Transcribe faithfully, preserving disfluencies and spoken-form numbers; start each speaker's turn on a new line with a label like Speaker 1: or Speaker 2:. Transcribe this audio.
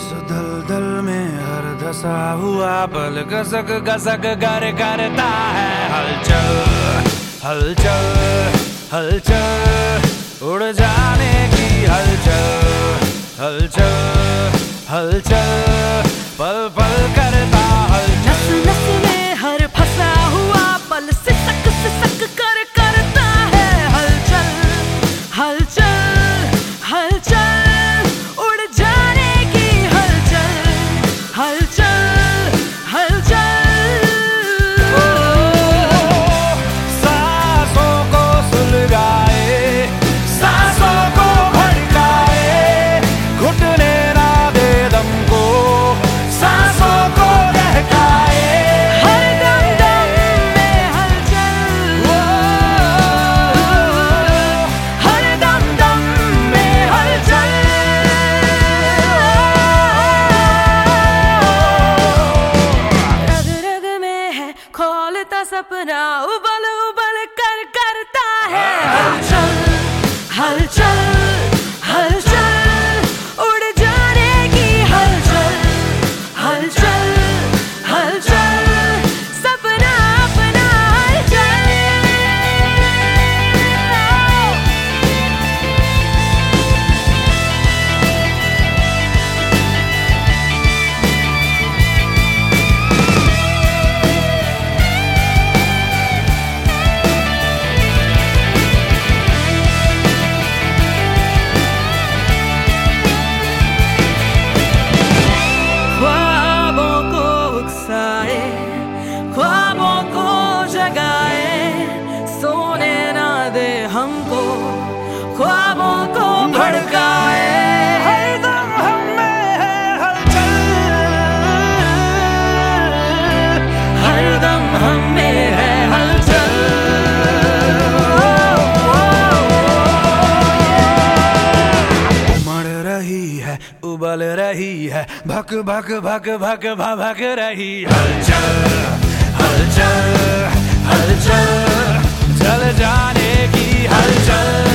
Speaker 1: दलदल में हर धसा हुआ पल गसक गसक गर करता है हलचल हलचल हलचल उड़ जाने की हलचल हलचल हलचल पल पल करता हलचल
Speaker 2: नस नस में हर फंसा हुआ पल सिसक सिसक कर करता है हलचल हलचल हलचल उड़ जाने की हलचल हलचल हलचल
Speaker 1: सांसों को सुलगाए सांसों को भड़काए घुटने ना दे दम को सांसों को बहकाए
Speaker 2: हर दम दम में हलचल हर दम दम में हलचल रग रग में है खोलता सपना उबल उबल कर करता है हलचल हलचल हलचल उड़ जाने की हलचल हलचल हलचल सपना अपना हलचल ख्वाबों को उकसाए ख्वाबों को जगाए सोने ना दे हमको ख्वाबों को भड़काए
Speaker 1: हरदम हम में है हलचल
Speaker 2: हरदम हम में है हलचल
Speaker 1: उमड़ रही है उबल रही है भक भक भक भक भक रही हलचल हलचल हलचल चल जाने की हलचल